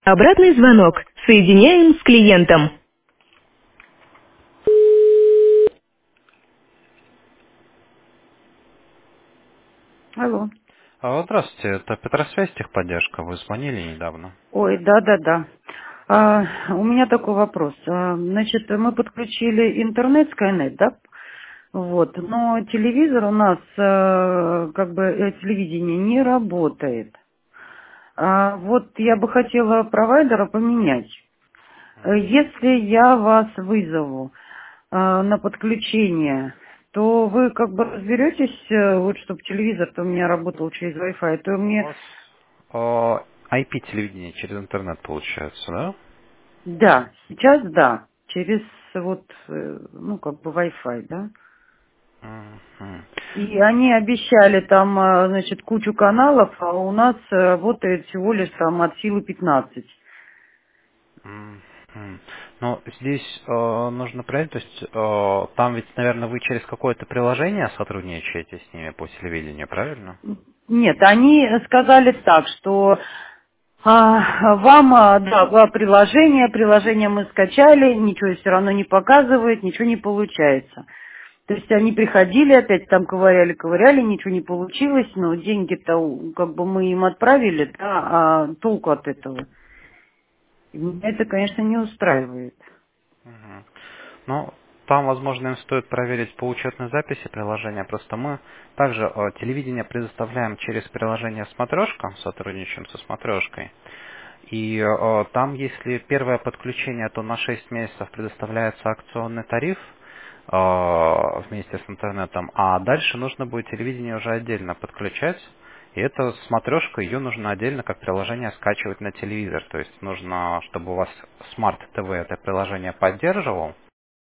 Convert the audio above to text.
Обратный звонок. Соединяем с клиентом. Алло. Здравствуйте, это Петросвязь техподдержка. Вы звонили недавно. Ой, да-да-да. У меня такой вопрос. Значит, мы подключили интернет, Skynet, да? Вот. Но телевизор у нас, телевидение не работает. Вот я бы хотела провайдера поменять. Если я вас вызову на подключение, то вы как бы разберетесь, вот чтобы телевизор-то у меня работал через Wi-Fi, то У мне, вас IP-телевидение через интернет получается, да? да, сейчас да, через вот, Wi-Fi, да. Мгм. И они обещали там, значит, кучу каналов, а у нас работает всего лишь там от силы 15. Мгм. Но здесь нужно проверить, то есть там ведь, наверное, вы через какое-то приложение сотрудничаете с ними по телевидению, правильно? Нет, они сказали так, что вам, приложение мы скачали, ничего все равно не показывает, ничего не получается. То есть они приходили, опять там ковыряли, ничего не получилось, но деньги-то как бы мы им отправили, да, а толку от этого? И меня это, конечно, не устраивает. Мгм. Ну, там, возможно, им стоит проверить по учетной записи приложения. Просто мы также телевидение предоставляем через приложение «Смотрешка», сотрудничаем со «Смотрешкой». И там, если первое подключение, то на 6 месяцев предоставляется акционный тариф вместе с интернетом, а дальше нужно будет телевидение уже отдельно подключать. И эта смотрешка, ее нужно отдельно как приложение скачивать на телевизор. То есть нужно, чтобы у вас Smart TV это приложение поддерживал,